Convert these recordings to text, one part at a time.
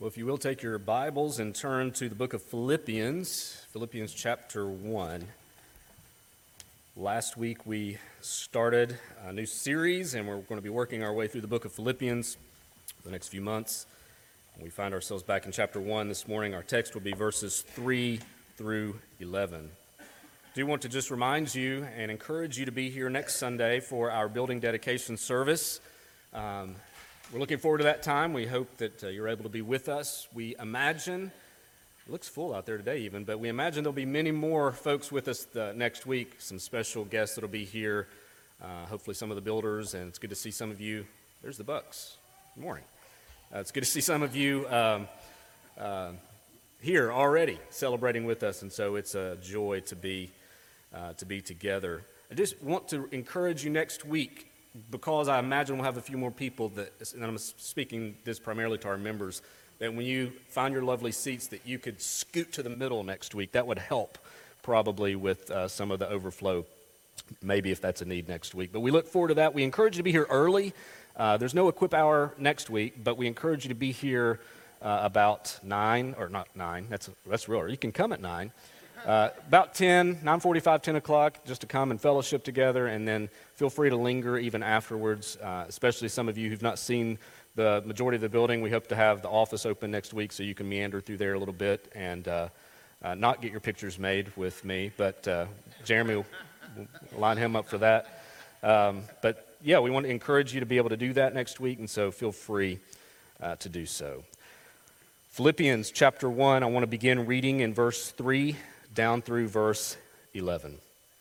Well, if you will take your Bibles and turn to the book of Philippians chapter 1. Last week we started a new series, and we're going to be working our way through the book of Philippians for the next few months. We find ourselves back in chapter 1 this morning. Our text will be verses 3 through 11. I do want to just remind you and encourage you to be here next Sunday for our building dedication service. We're looking forward to that time. We hope that you're able to be with us. We imagine, it looks full out there today even, but we imagine there'll be many more folks with us next week, some special guests that'll be here, hopefully some of the builders, and it's good to see some of you. There's the Bucks. Good morning. It's good to see some of you here already celebrating with us, and so it's a joy to be together. I just want to encourage you next week, because I imagine we'll have a few more people and I'm speaking this primarily to our members, that when you find your lovely seats that you could scoot to the middle next week. That would help probably with some of the overflow, maybe if that's a need next week. But we look forward to that. We encourage you to be here early. There's no Equip Hour next week, but we encourage you to be here about 9, or not 9, that's real. You can come at 9. About 10, 9:45, 10 o'clock, just to come and fellowship together, and then feel free to linger even afterwards, especially some of you who've not seen the majority of the building. We hope to have the office open next week so you can meander through there a little bit and not get your pictures made with me, but Jeremy will line him up for that. But yeah, we want to encourage you to be able to do that next week, and so feel free to do so. Philippians chapter 1, I want to begin reading in verse 3 down through verse 11.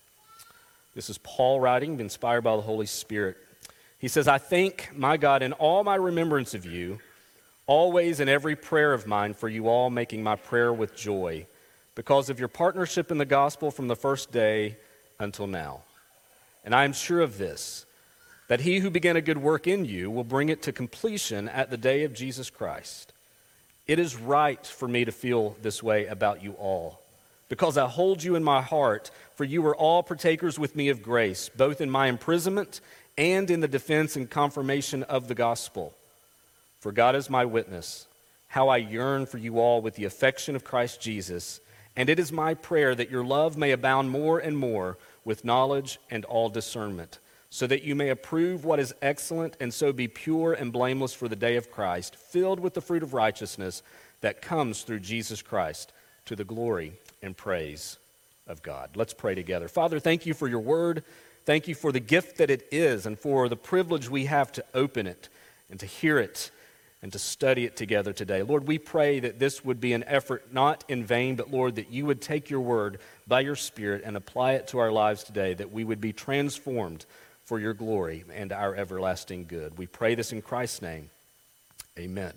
This is Paul writing, inspired by the Holy Spirit. He says, "I thank my God in all my remembrance of you, always in every prayer of mine for you all, making my prayer with joy, because of your partnership in the gospel from the first day until now. And I am sure of this, that he who began a good work in you will bring it to completion at the day of Jesus Christ. It is right for me to feel this way about you all, because I hold you in my heart, for you were all partakers with me of grace, both in my imprisonment and in the defense and confirmation of the gospel. For God is my witness, how I yearn for you all with the affection of Christ Jesus, and it is my prayer that your love may abound more and more with knowledge and all discernment, so that you may approve what is excellent and so be pure and blameless for the day of Christ, filled with the fruit of righteousness that comes through Jesus Christ, to the glory and praise of God." Let's pray together. Father, thank you for your word. Thank you for the gift that it is and for the privilege we have to open it and to hear it and to study it together today. Lord, we pray that this would be an effort not in vain, but Lord, that you would take your word by your Spirit and apply it to our lives today, that we would be transformed for your glory and our everlasting good. We pray this in Christ's name. Amen.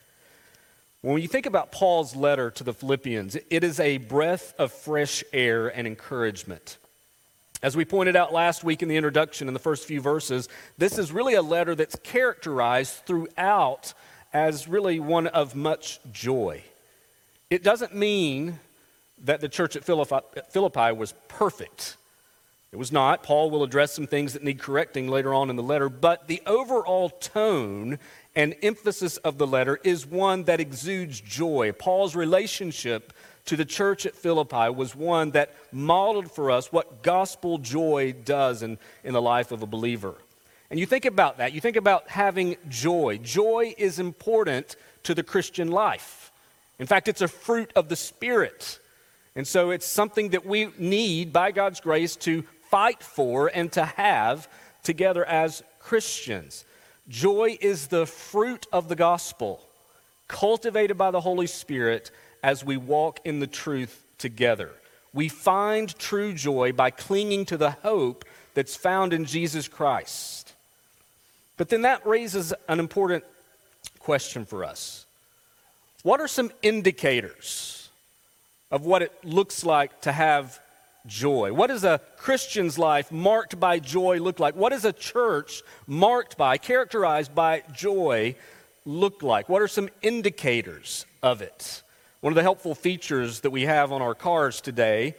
When you think about Paul's letter to the Philippians, it is a breath of fresh air and encouragement. As we pointed out last week in the introduction in the first few verses, this is really a letter that's characterized throughout as really one of much joy. It doesn't mean that the church at Philippi was perfect. It was not. Paul will address some things that need correcting later on in the letter, but the overall tone and emphasis of the letter is one that exudes joy. Paul's relationship to the church at Philippi was one that modeled for us what gospel joy does in the life of a believer. And you think about that. You think about having joy. Joy is important to the Christian life. In fact, it's a fruit of the Spirit. And so it's something that we need, by God's grace, to fight for and to have together as Christians. Joy is the fruit of the gospel, cultivated by the Holy Spirit as we walk in the truth together. We find true joy by clinging to the hope that's found in Jesus Christ. But then that raises an important question for us. What are some indicators of what it looks like to have joy? What does a Christian's life marked by joy look like? What does a church characterized by joy look like? What are some indicators of it? One of the helpful features that we have on our cars today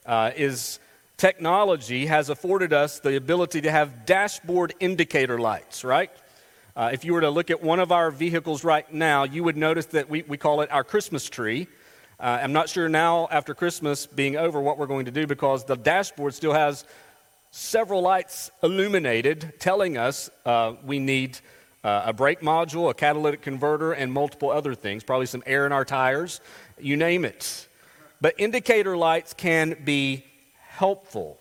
is technology has afforded us the ability to have dashboard indicator lights, right? If you were to look at one of our vehicles right now, you would notice that we call it our Christmas tree. I'm not sure now, after Christmas being over, what we're going to do, because the dashboard still has several lights illuminated telling us we need a brake module, a catalytic converter, and multiple other things, probably some air in our tires, you name it. But indicator lights can be helpful.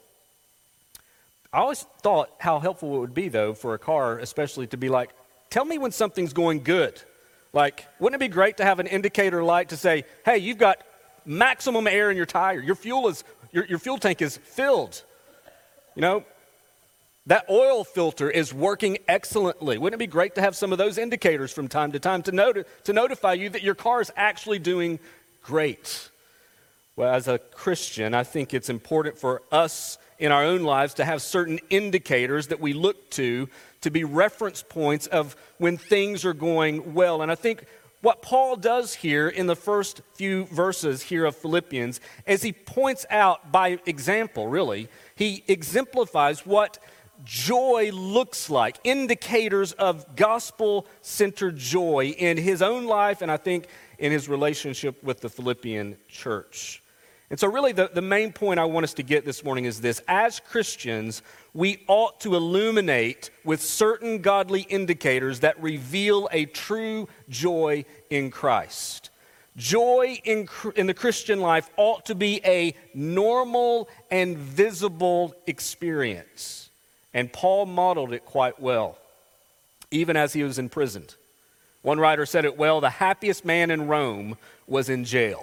I always thought how helpful it would be, though, for a car, especially to be like, tell me when something's going good. Like, wouldn't it be great to have an indicator light to say, hey, you've got maximum air in your tire. Your fuel tank is filled. You know, that oil filter is working excellently. Wouldn't it be great to have some of those indicators from time to time to notify you that your car is actually doing great? Well, as a Christian, I think it's important for us in our own lives to have certain indicators that we look to be reference points of when things are going well. And I think what Paul does here in the first few verses here of Philippians is he points out by example, really, he exemplifies what joy looks like, indicators of gospel-centered joy in his own life and I think in his relationship with the Philippian church. And so really the main point I want us to get this morning is this. As Christians, we ought to illuminate with certain godly indicators that reveal a true joy in Christ. Joy in the Christian life ought to be a normal and visible experience. And Paul modeled it quite well, even as he was imprisoned. One writer said it well, the happiest man in Rome was in jail.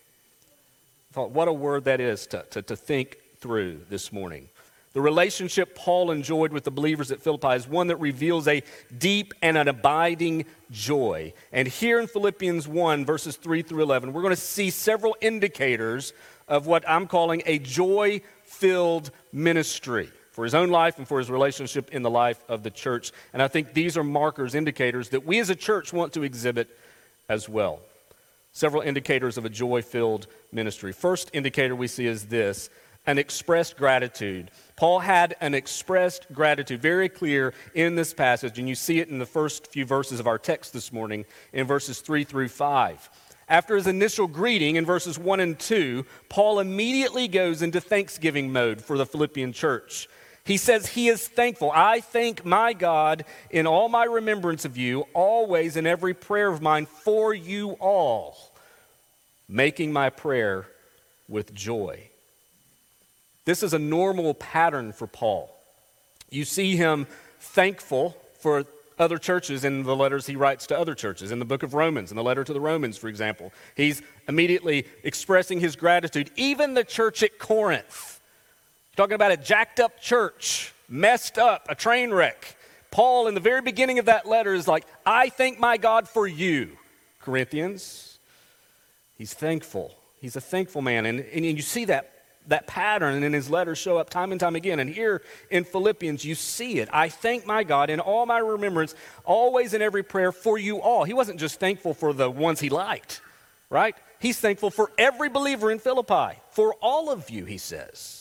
I thought, what a word that is to think through this morning. The relationship Paul enjoyed with the believers at Philippi is one that reveals a deep and an abiding joy. And here in Philippians 1, verses 3 through 11, we're going to see several indicators of what I'm calling a joy-filled ministry for his own life and for his relationship in the life of the church. And I think these are markers, indicators that we as a church want to exhibit as well. Several indicators of a joy-filled ministry. First indicator we see is this, an expressed gratitude. Paul had an expressed gratitude, very clear in this passage, and you see it in the first few verses of our text this morning, in verses 3 through 5. After his initial greeting in verses 1 and 2, Paul immediately goes into thanksgiving mode for the Philippian church. He says he is thankful. I thank my God in all my remembrance of you, always in every prayer of mine for you all, making my prayer with joy. This is a normal pattern for Paul. You see him thankful for other churches in the letters he writes to other churches. In the book of Romans, in the letter to the Romans, for example, he's immediately expressing his gratitude. Even the church at Corinth, talking about a jacked up church, messed up, a train wreck. Paul, in the very beginning of that letter, is like, I thank my God for you, Corinthians. He's thankful. He's a thankful man. And you see that pattern in his letters show up time and time again. And here in Philippians, you see it. I thank my God in all my remembrance, always in every prayer for you all. He wasn't just thankful for the ones he liked, right? He's thankful for every believer in Philippi, for all of you, he says.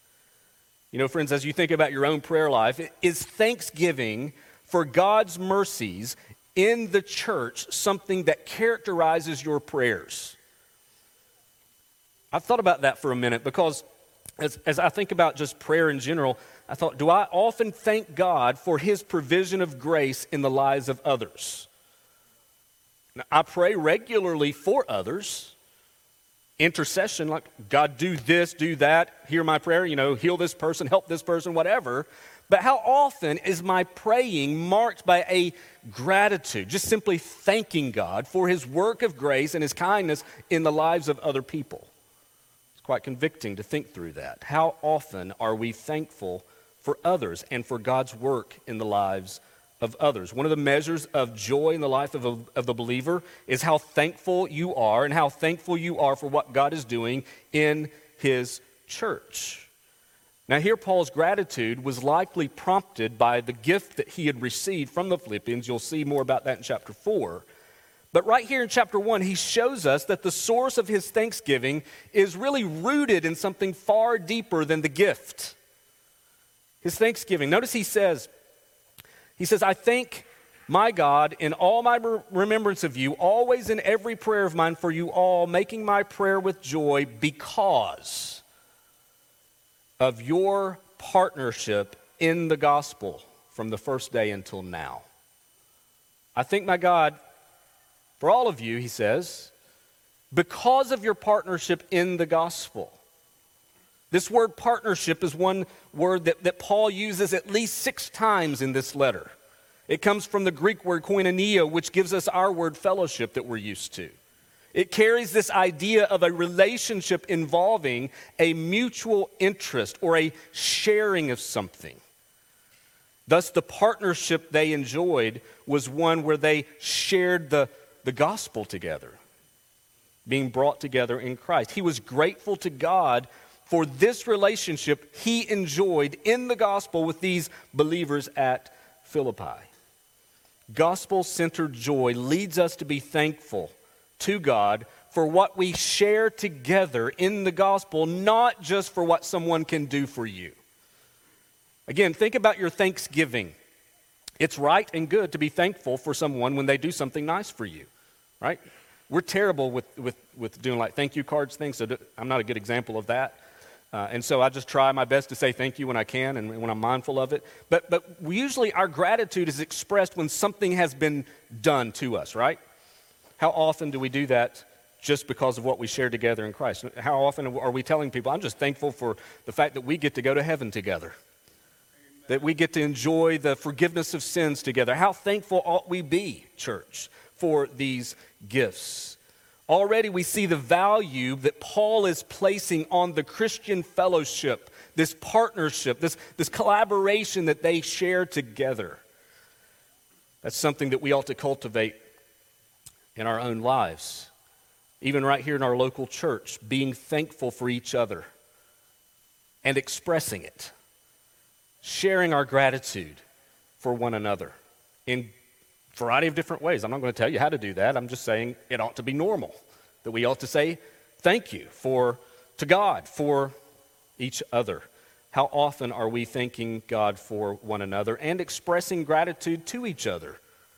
You know, friends, as you think about your own prayer life, is thanksgiving for God's mercies in the church something that characterizes your prayers? I've thought about that for a minute because as I think about just prayer in general, I thought, do I often thank God for his provision of grace in the lives of others? Now, I pray regularly for others. Intercession, like, God, do this, do that, hear my prayer, heal this person, help this person, whatever. But how often is my praying marked by a gratitude, just simply thanking God for his work of grace and his kindness in the lives of other people? It's quite convicting to think through that. How often are we thankful for others and for God's work in the lives of others? One of the measures of joy in the life of the believer is how thankful you are and how thankful you are for what God is doing in his church. Now here Paul's gratitude was likely prompted by the gift that he had received from the Philippians. You'll see more about that in chapter 4. But right here in chapter 1, he shows us that the source of his thanksgiving is really rooted in something far deeper than the gift. His thanksgiving. Notice he says, I thank my God, in all my remembrance of you, always in every prayer of mine for you all, making my prayer with joy because of your partnership in the gospel from the first day until now. I thank my God for all of you, he says, because of your partnership in the gospel. This word partnership is one word that Paul uses at least 6 times in this letter. It comes from the Greek word koinonia, which gives us our word fellowship that we're used to. It carries this idea of a relationship involving a mutual interest or a sharing of something. Thus, the partnership they enjoyed was one where they shared the gospel together, being brought together in Christ. He was grateful to God for this relationship he enjoyed in the gospel with these believers at Philippi. Gospel-centered joy leads us to be thankful to God for what we share together in the gospel, not just for what someone can do for you. Again, think about your Thanksgiving. It's right and good to be thankful for someone when they do something nice for you, right? We're terrible with doing like thank you cards things, so I'm not a good example of that. And so I just try my best to say thank you when I can and when I'm mindful of it. But usually our gratitude is expressed when something has been done to us, right? How often do we do that just because of what we share together in Christ? How often are we telling people, I'm just thankful for the fact that we get to go to heaven together, that we get to enjoy the forgiveness of sins together? How thankful ought we be, church, for these gifts? Already we see the value that Paul is placing on the Christian fellowship, this partnership, this collaboration that they share together. That's something that we ought to cultivate in our own lives. Even right here in our local church, being thankful for each other and expressing it. Sharing our gratitude for one another in a variety of different ways. I'm not going to tell you how to do that. I'm just saying it ought to be normal, that we ought to say thank you to God for each other. How often are we thanking God for one another and expressing gratitude to each other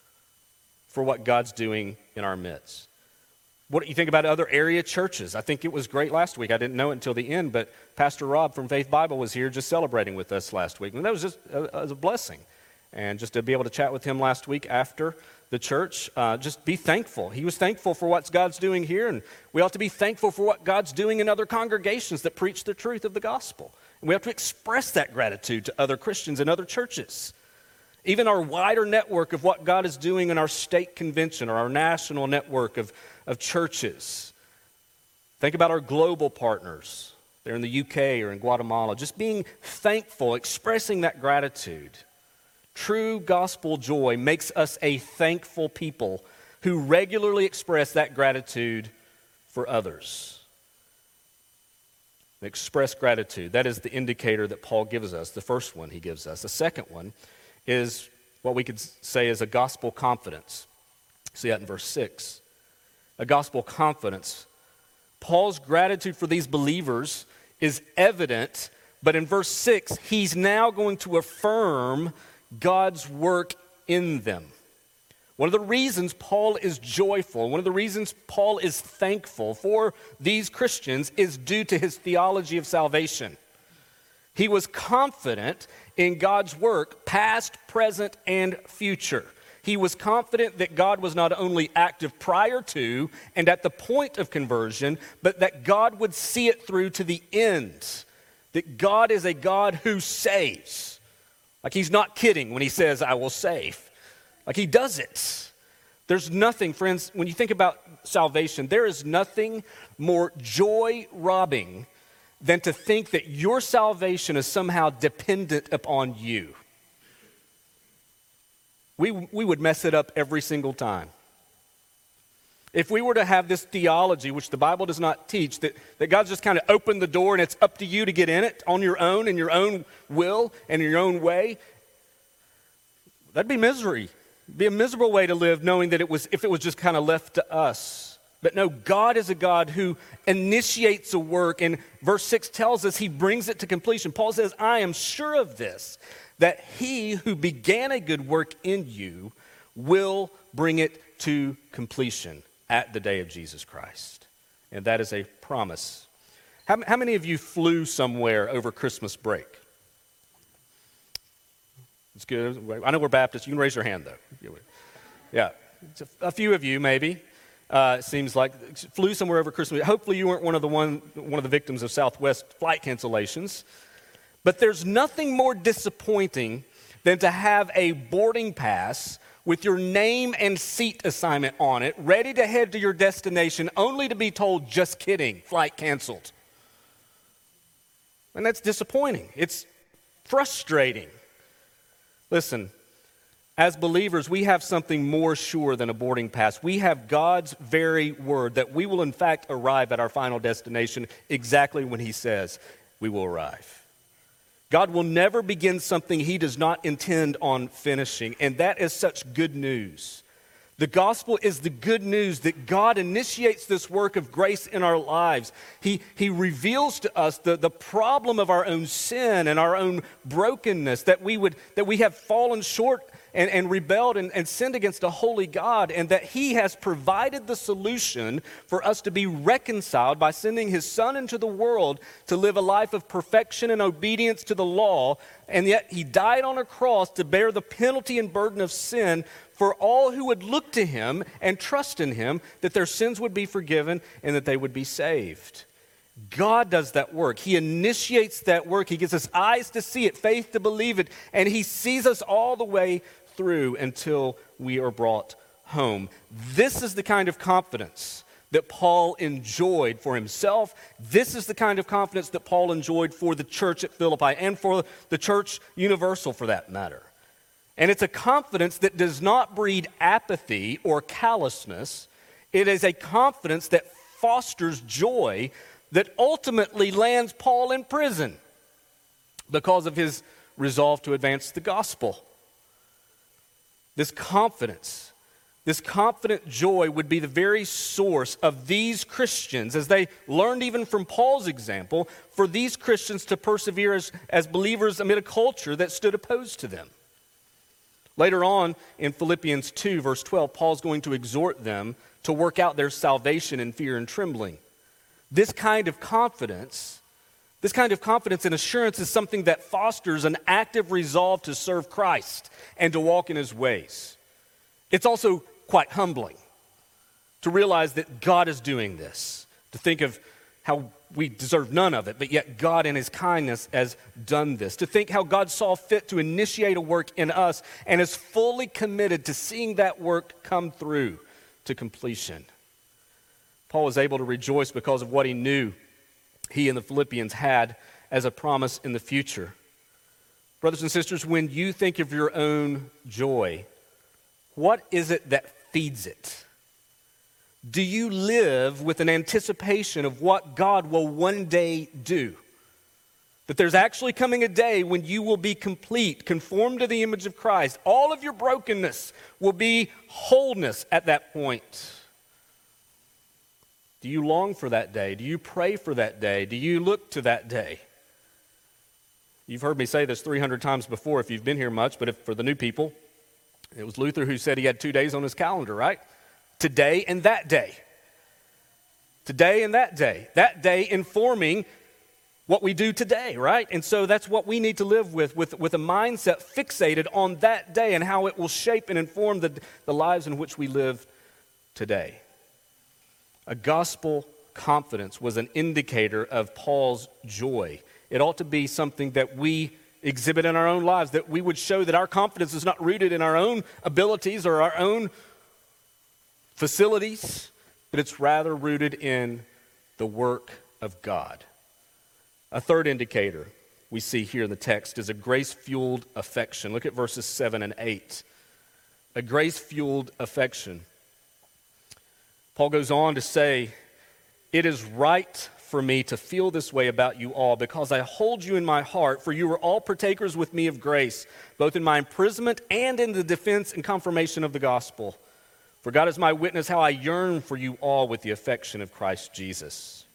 for what God's doing in our midst? What do you think about other area churches? I think it was great last week. I didn't know it until the end, but Pastor Rob from Faith Bible was here just celebrating with us last week. And that was just a blessing. And just to be able to chat with him last week after the church, just be thankful. He was thankful for what God's doing here, and we ought to be thankful for what God's doing in other congregations that preach the truth of the gospel. And we have to express that gratitude to other Christians and other churches. Even our wider network of what God is doing in our state convention or our national network of churches. Think about our global partners. They're in the UK or in Guatemala. Just being thankful, expressing that gratitude. True gospel joy makes us a thankful people who regularly express that gratitude for others. Express gratitude. That is the indicator that Paul gives us, the first one he gives us. The second one is what we could say is a gospel confidence. See that in verse 6. A gospel confidence. Paul's gratitude for these believers is evident, but in verse 6, he's now going to affirm God's work in them. One of the reasons Paul is joyful, one of the reasons Paul is thankful for these Christians is due to his theology of salvation. He was confident in God's work, past, present, and future. He was confident that God was not only active prior to and at the point of conversion, but that God would see it through to the end. That God is a God who saves. Like he's not kidding when he says, I will save. Like he does it. There's nothing, friends, when you think about salvation, there is nothing more joy-robbing than to think that your salvation is somehow dependent upon you. We would mess it up every single time. If we were to have this theology, which the Bible does not teach, that God's just kind of opened the door and it's up to you to get in it on your own, in your own will and in your own way, that'd be misery. It'd be a miserable way to live knowing that if it was just kind of left to us. But no, God is a God who initiates a work, and verse 6 tells us he brings it to completion. Paul says, I am sure of this, that he who began a good work in you will bring it to completion at the day of Jesus Christ. And that is a promise. How many of you flew somewhere over Christmas break? It's good. I know we're Baptists. You can raise your hand, though. Yeah, a few of you maybe. It seems like flew somewhere over Christmas. Hopefully you weren't one of the victims of Southwest flight cancellations. But there's nothing more disappointing than to have a boarding pass with your name and seat assignment on it, ready to head to your destination, only to be told, just kidding, flight canceled. And that's disappointing. It's frustrating. Listen, as believers, we have something more sure than a boarding pass. We have God's very word that we will in fact arrive at our final destination exactly when He says we will arrive. God will never begin something He does not intend on finishing, and that is such good news. The gospel is the good news that God initiates this work of grace in our lives. He reveals to us the problem of our own sin and our own brokenness, that we have fallen short and rebelled and sinned against a holy God, and that He has provided the solution for us to be reconciled by sending His Son into the world to live a life of perfection and obedience to the law, and yet He died on a cross to bear the penalty and burden of sin for all who would look to Him and trust in Him, that their sins would be forgiven and that they would be saved. God does that work. He initiates that work. He gives us eyes to see it, faith to believe it, and He sees us all the way through until we are brought home. This is the kind of confidence that Paul enjoyed for himself. This is the kind of confidence that Paul enjoyed for the church at Philippi and for the church universal, for that matter. And it's a confidence that does not breed apathy or callousness. It is a confidence that fosters joy that ultimately lands Paul in prison because of his resolve to advance the gospel. This confident joy would be the very source of these Christians, as they learned even from Paul's example, for these Christians to persevere as believers amid a culture that stood opposed to them. Later on in Philippians 2, verse 12, Paul's going to exhort them to work out their salvation in fear and trembling. This kind of confidence and assurance is something that fosters an active resolve to serve Christ and to walk in His ways. It's also quite humbling to realize that God is doing this, to think of how we deserve none of it, but yet God in His kindness has done this, to think how God saw fit to initiate a work in us and is fully committed to seeing that work come through to completion. Paul was able to rejoice because of what he knew he and the Philippians had as a promise in the future. Brothers and sisters, when you think of your own joy, what is it that feeds it? Do you live with an anticipation of what God will one day do? That there's actually coming a day when you will be complete, conformed to the image of Christ. All of your brokenness will be wholeness at that point. Do you long for that day? Do you pray for that day? Do you look to that day? You've heard me say this 300 times before if you've been here much, but for the new people, it was Luther who said he had 2 days on his calendar, right? Today and that day. Today and that day. That day informing what we do today, right? And so that's what we need to live with a mindset fixated on that day and how it will shape and inform the lives in which we live today. A gospel confidence was an indicator of Paul's joy. It ought to be something that we exhibit in our own lives, that we would show that our confidence is not rooted in our own abilities or our own facilities, but it's rather rooted in the work of God. A third indicator we see here in the text is a grace-fueled affection. Look at verses 7 and 8. A grace-fueled affection. Paul goes on to say, "It is right for me to feel this way about you all, because I hold you in my heart, for you are all partakers with me of grace, both in my imprisonment and in the defense and confirmation of the gospel. For God is my witness how I yearn for you all with the affection of Christ Jesus."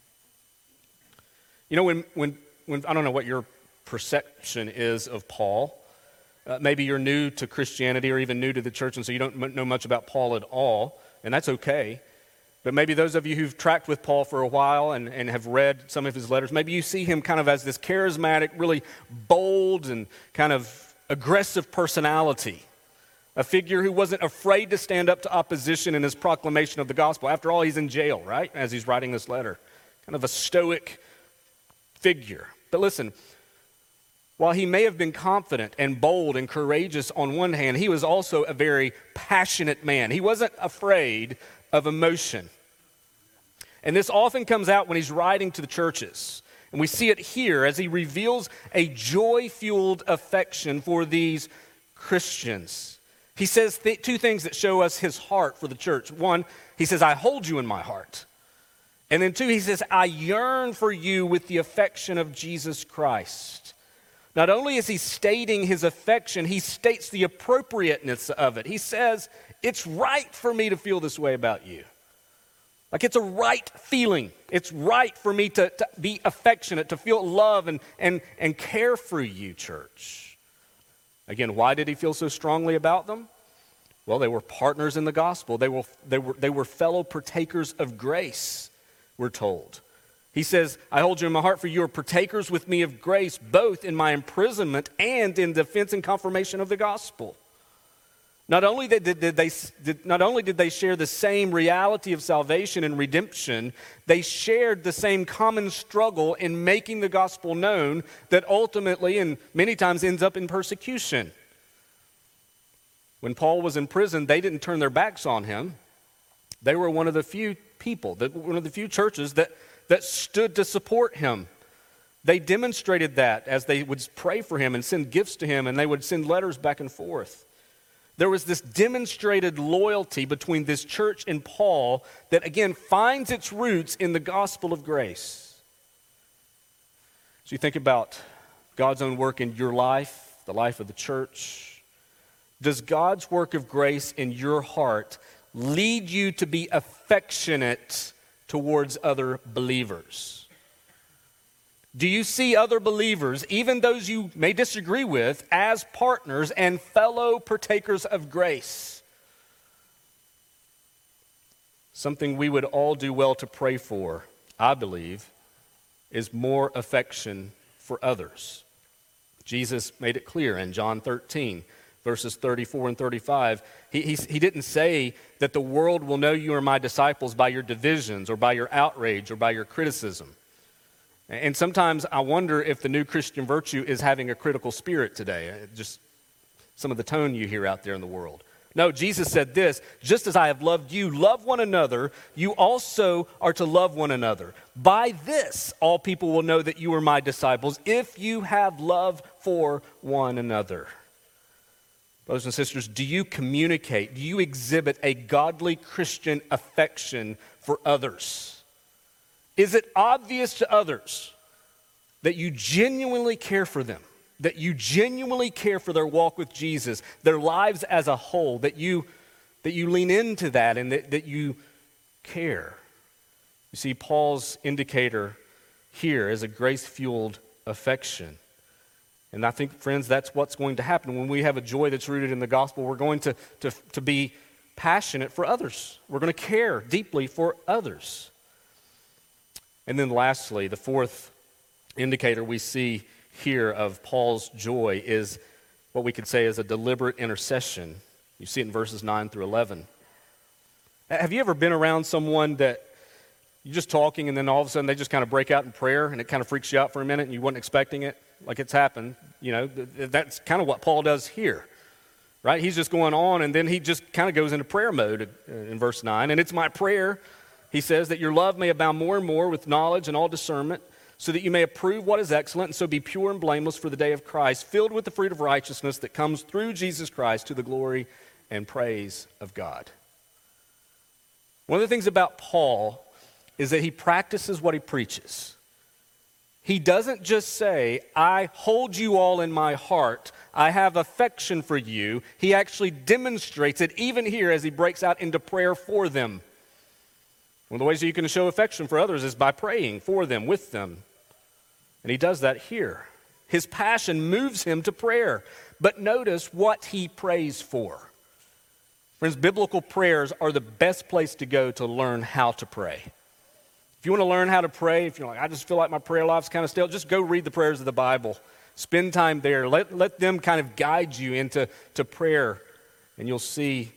You know, when I don't know what your perception is of Paul, Maybe you're new to Christianity or even new to the church, and so you don't know much about Paul at all, and that's okay. But maybe those of you who've tracked with Paul for a while and have read some of his letters, maybe you see him kind of as this charismatic, really bold and kind of aggressive personality. A figure who wasn't afraid to stand up to opposition in his proclamation of the gospel. After all, he's in jail, right, as he's writing this letter. Kind of a stoic figure. But listen, while he may have been confident and bold and courageous on one hand, he was also a very passionate man. He wasn't afraid of emotion. And this often comes out when he's writing to the churches. And we see it here as he reveals a joy-fueled affection for these Christians. He says two things that show us his heart for the church. One, he says, I hold you in my heart. And then two, he says, I yearn for you with the affection of Jesus Christ. Not only is he stating his affection, he states the appropriateness of it. He says, it's right for me to feel this way about you. Like it's a right feeling. It's right for me to be affectionate, to feel love and care for you, church. Again, why did he feel so strongly about them? Well, they were partners in the gospel. They were fellow partakers of grace, we're told. He says, I hold you in my heart, for you are partakers with me of grace, both in my imprisonment and in defense and confirmation of the gospel. Not only did they share the same reality of salvation and redemption, they shared the same common struggle in making the gospel known that ultimately and many times ends up in persecution. When Paul was in prison, they didn't turn their backs on him. They were one of the few people, one of the few churches that stood to support him. They demonstrated that as they would pray for him and send gifts to him, and they would send letters back and forth. There was this demonstrated loyalty between this church and Paul that, again, finds its roots in the gospel of grace. So you think about God's own work in your life, the life of the church. Does God's work of grace in your heart lead you to be affectionate towards other believers? Do you see other believers, even those you may disagree with, as partners and fellow partakers of grace? Something we would all do well to pray for, I believe, is more affection for others. Jesus made it clear in John 13, verses 34 and 35. He didn't say that the world will know you are my disciples by your divisions or by your outrage or by your criticism. And sometimes I wonder if the new Christian virtue is having a critical spirit today. Just some of the tone you hear out there in the world. No, Jesus said this, just as I have loved you, love one another, you also are to love one another. By this, all people will know that you are my disciples, if you have love for one another. Brothers and sisters, do you communicate, do you exhibit a godly Christian affection for others? Is it obvious to others that you genuinely care for them, that you genuinely care for their walk with Jesus, their lives as a whole, that you lean into that and that you care? You see, Paul's indicator here is a grace-fueled affection. And I think, friends, that's what's going to happen. When we have a joy that's rooted in the gospel, we're going to be passionate for others. We're going to care deeply for others. And then lastly, the fourth indicator we see here of Paul's joy is what we could say is a deliberate intercession. You see it in verses 9 through 11. Have you ever been around someone that you're just talking and then all of a sudden they just kind of break out in prayer and it kind of freaks you out for a minute and you weren't expecting it? Like it's happened. You know, that's kind of what Paul does here, right? He's just going on and then he just kind of goes into prayer mode in verse 9. And it's my prayer, he says, that your love may abound more and more with knowledge and all discernment, so that you may approve what is excellent and so be pure and blameless for the day of Christ, filled with the fruit of righteousness that comes through Jesus Christ to the glory and praise of God. One of the things about Paul is that he practices what he preaches. He doesn't just say, I hold you all in my heart, I have affection for you. He actually demonstrates it even here as he breaks out into prayer for them. One of the ways that you can show affection for others is by praying for them, with them. And he does that here. His passion moves him to prayer. But notice what he prays for. Friends, biblical prayers are the best place to go to learn how to pray. If you want to learn how to pray, if you're like, I just feel like my prayer life's kind of stale, just go read the prayers of the Bible. Spend time there. Let them kind of guide you into prayer, and you'll see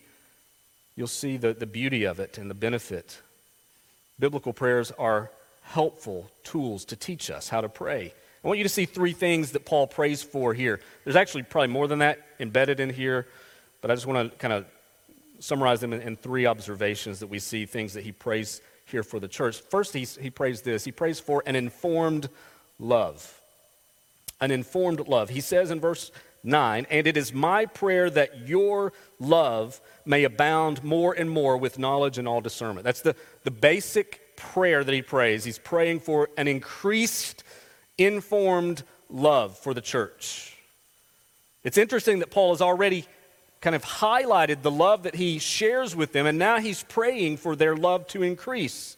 the beauty of it and the benefit. Biblical prayers are helpful tools to teach us how to pray. I want you to see three things that Paul prays for here. There's actually probably more than that embedded in here, but I just want to kind of summarize them in three observations that we see, things that he prays here for the church. First, he prays this. He prays for an informed love. An informed love. He says in verse 9, and it is my prayer that your love may abound more and more with knowledge and all discernment. That's the basic prayer that he prays. He's praying for an increased, informed love for the church. It's interesting that Paul has already kind of highlighted the love that he shares with them, and now he's praying for their love to increase.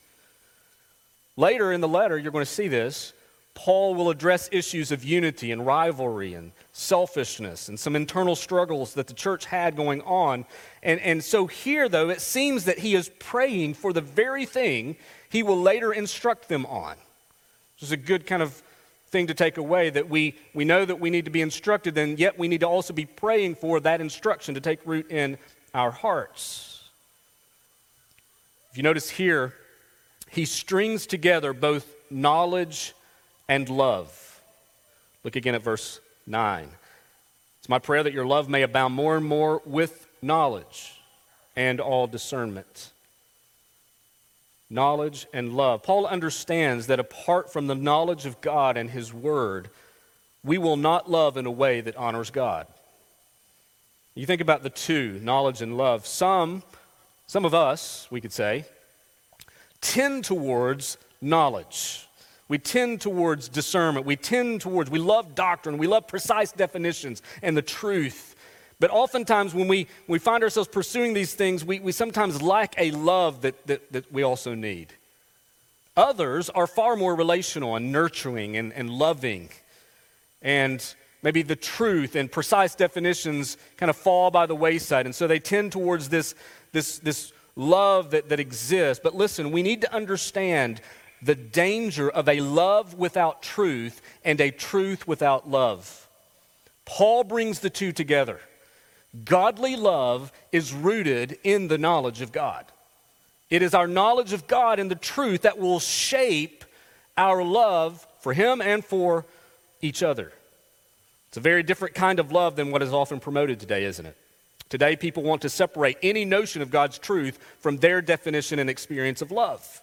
Later in the letter, you're going to see this, Paul will address issues of unity and rivalry and selfishness and some internal struggles that the church had going on. And so here, though, it seems that he is praying for the very thing he will later instruct them on. Which is a good kind of thing to take away, that we know that we need to be instructed, and yet we need to also be praying for that instruction to take root in our hearts. If you notice here, he strings together both knowledge and love. Look again at verse 9. It's my prayer that your love may abound more and more with knowledge and all discernment. Knowledge and love. Paul understands that apart from the knowledge of God and His Word, we will not love in a way that honors God. You think about the two, knowledge and love. Some of us, we could say, tend towards knowledge. We tend towards discernment. We love doctrine. We love precise definitions and the truth. But oftentimes when we find ourselves pursuing these things, we sometimes lack a love that we also need. Others are far more relational and nurturing and loving. And maybe the truth and precise definitions kind of fall by the wayside. And so they tend towards this love that exists. But listen, we need to understand the danger of a love without truth and a truth without love. Paul brings the two together. Godly love is rooted in the knowledge of God. It is our knowledge of God and the truth that will shape our love for Him and for each other. It's a very different kind of love than what is often promoted today, isn't it? Today, people want to separate any notion of God's truth from their definition and experience of love.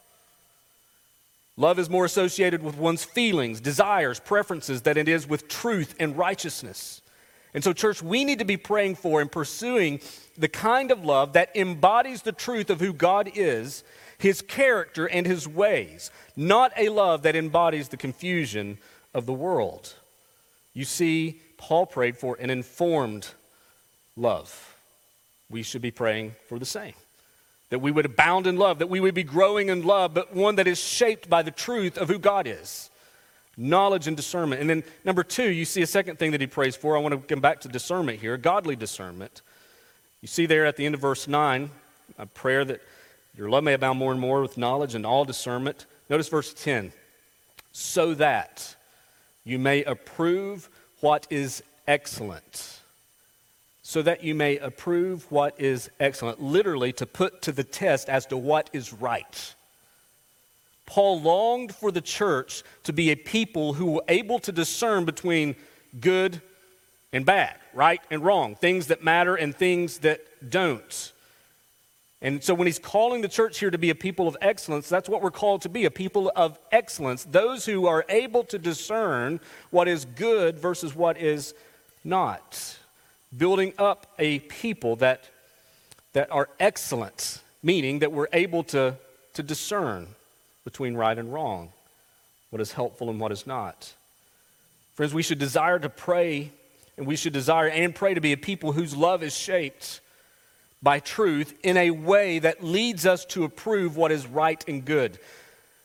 Love is more associated with one's feelings, desires, preferences than it is with truth and righteousness. And so, church, we need to be praying for and pursuing the kind of love that embodies the truth of who God is, His character, and His ways, not a love that embodies the confusion of the world. You see, Paul prayed for an informed love. We should be praying for the same. That we would abound in love, that we would be growing in love, but one that is shaped by the truth of who God is. Knowledge and discernment. And then number two, you see a second thing that he prays for. I want to come back to discernment here, godly discernment. You see there at the end of verse 9, a prayer that your love may abound more and more with knowledge and all discernment. Notice verse 10. So that you may approve what is excellent. So that you may approve what is excellent. Literally, to put to the test as to what is right. Paul longed for the church to be a people who were able to discern between good and bad, right and wrong, things that matter and things that don't. And so when he's calling the church here to be a people of excellence, that's what we're called to be, a people of excellence, those who are able to discern what is good versus what is not. Building up a people that are excellent, meaning that we're able to discern between right and wrong, what is helpful and what is not. Friends, we should desire to pray, and we should desire and pray to be a people whose love is shaped by truth in a way that leads us to approve what is right and good.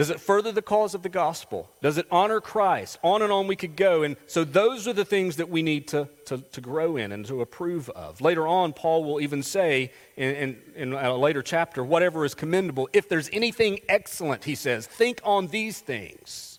Does it further the cause of the gospel? Does it honor Christ? On and on we could go. And so those are the things that we need to grow in and to approve of. Later on, Paul will even say in a later chapter, whatever is commendable, if there's anything excellent, he says, think on these things.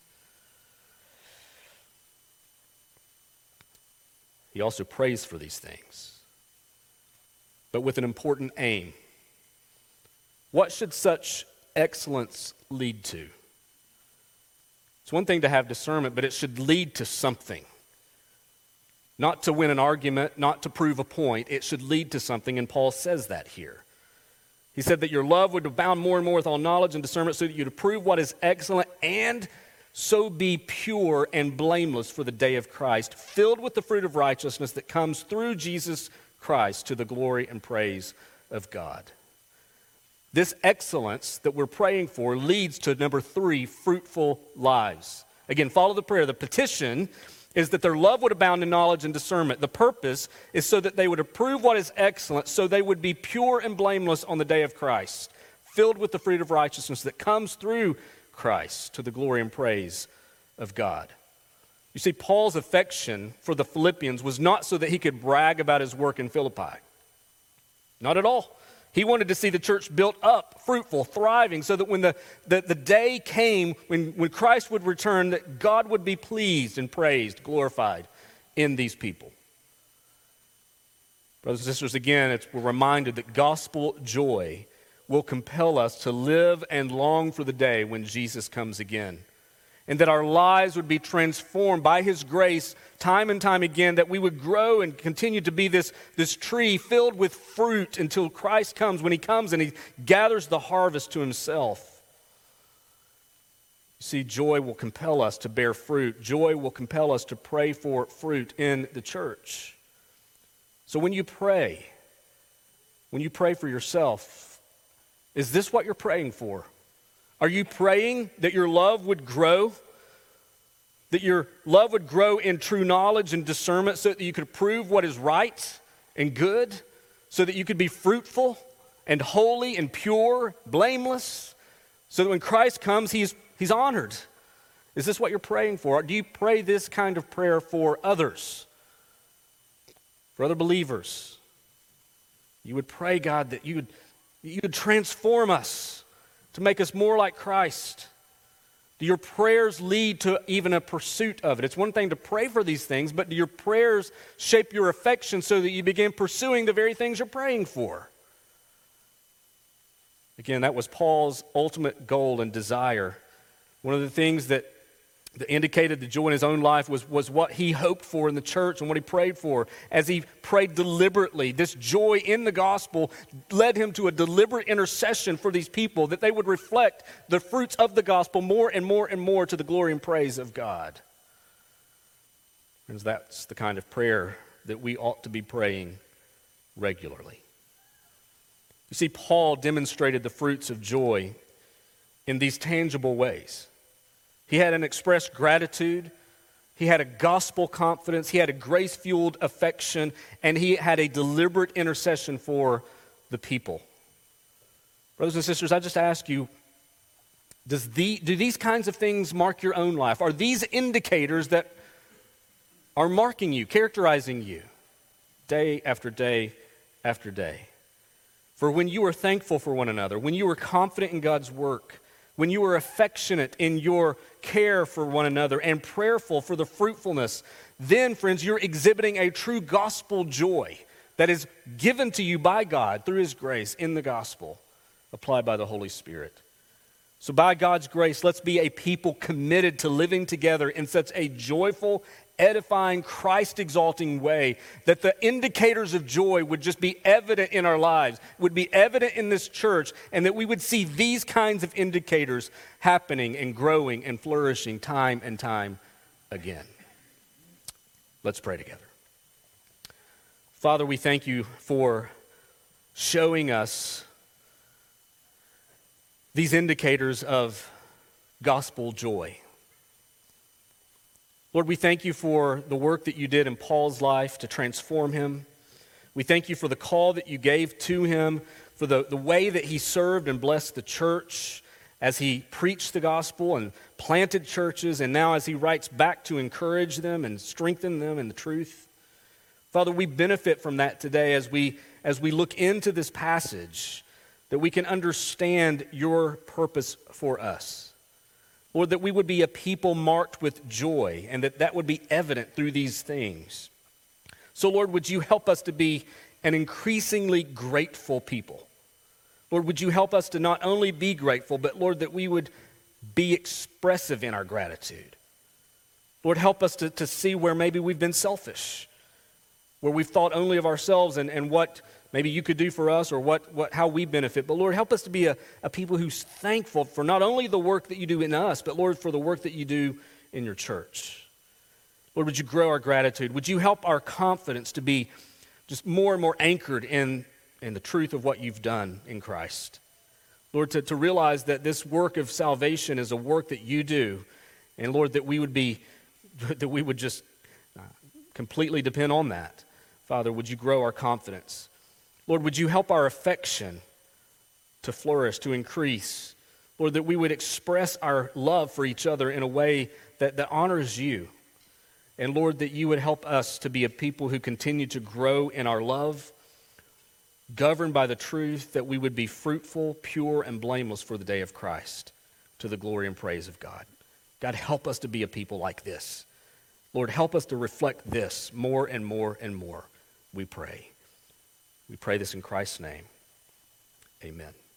He also prays for these things, but with an important aim. What should such excellence lead to? It's one thing to have discernment, but it should lead to something. Not to win an argument, not to prove a point. It should lead to something, and Paul says that here. He said that your love would abound more and more with all knowledge and discernment so that you'd approve what is excellent and so be pure and blameless for the day of Christ, filled with the fruit of righteousness that comes through Jesus Christ to the glory and praise of God. This excellence that we're praying for leads to number 3, fruitful lives. Again, follow the prayer. The petition is that their love would abound in knowledge and discernment. The purpose is so that they would approve what is excellent, so they would be pure and blameless on the day of Christ, filled with the fruit of righteousness that comes through Christ to the glory and praise of God. You see, Paul's affection for the Philippians was not so that he could brag about his work in Philippi. Not at all. He wanted to see the church built up, fruitful, thriving, so that when the day came, when Christ would return, that God would be pleased and praised, glorified in these people. Brothers and sisters, again, we're reminded that gospel joy will compel us to live and long for the day when Jesus comes again. And that our lives would be transformed by His grace time and time again, that we would grow and continue to be this tree filled with fruit until Christ comes, when He comes and He gathers the harvest to Himself. You see, joy will compel us to bear fruit. Joy will compel us to pray for fruit in the church. So when you pray for yourself, is this what you're praying for? Are you praying that your love would grow? That your love would grow in true knowledge and discernment so that you could prove what is right and good? So that you could be fruitful and holy and pure, blameless? So that when Christ comes, He's honored. Is this what you're praying for? Or do you pray this kind of prayer for others? For other believers? You would pray, God, that you would transform us to make us more like Christ. Do your prayers lead to even a pursuit of it? It's one thing to pray for these things, but do your prayers shape your affection so that you begin pursuing the very things you're praying for? Again, that was Paul's ultimate goal and desire. One of the things that indicated the joy in his own life was what he hoped for in the church and what he prayed for. As he prayed deliberately, this joy in the gospel led him to a deliberate intercession for these people, that they would reflect the fruits of the gospel more and more and more to the glory and praise of God. Friends, that's the kind of prayer that we ought to be praying regularly. You see, Paul demonstrated the fruits of joy in these tangible ways. He had an expressed gratitude, he had a gospel confidence, he had a grace-fueled affection, and he had a deliberate intercession for the people. Brothers and sisters, I just ask you, do these kinds of things mark your own life? Are these indicators that are marking you, characterizing you, day after day after day? For when you are thankful for one another, when you are confident in God's work, when you are affectionate in your care for one another and prayerful for the fruitfulness, then, friends, you're exhibiting a true gospel joy that is given to you by God through His grace in the gospel, applied by the Holy Spirit. So by God's grace, let's be a people committed to living together in such a joyful, edifying, Christ-exalting way that the indicators of joy would just be evident in our lives, would be evident in this church, and that we would see these kinds of indicators happening and growing and flourishing time and time again. Let's pray together. Father, we thank you for showing us these indicators of gospel joy. Lord, we thank you for the work that you did in Paul's life to transform him. We thank you for the call that you gave to him, for the way that he served and blessed the church, as he preached the gospel and planted churches, and now as he writes back to encourage them and strengthen them in the truth. Father, we benefit from that today as we look into this passage, that we can understand your purpose for us. Lord, that we would be a people marked with joy, and that would be evident through these things. So, Lord, would you help us to be an increasingly grateful people? Lord, would you help us to not only be grateful, but Lord, that we would be expressive in our gratitude. Lord, help us to see where maybe we've been selfish, where we've thought only of ourselves and what maybe you could do for us or how we benefit. But Lord, help us to be a people who's thankful for not only the work that you do in us, but Lord, for the work that you do in your church. Lord, would you grow our gratitude? Would you help our confidence to be just more and more anchored in the truth of what you've done in Christ? Lord, to realize that this work of salvation is a work that you do, and Lord, that we would just completely depend on that. Father, would you grow our confidence? Lord, would you help our affection to flourish, to increase? Lord, that we would express our love for each other in a way that honors you. And Lord, that you would help us to be a people who continue to grow in our love, governed by the truth, that we would be fruitful, pure, and blameless for the day of Christ, to the glory and praise of God. God, help us to be a people like this. Lord, help us to reflect this more and more and more, we pray. We pray this in Christ's name. Amen.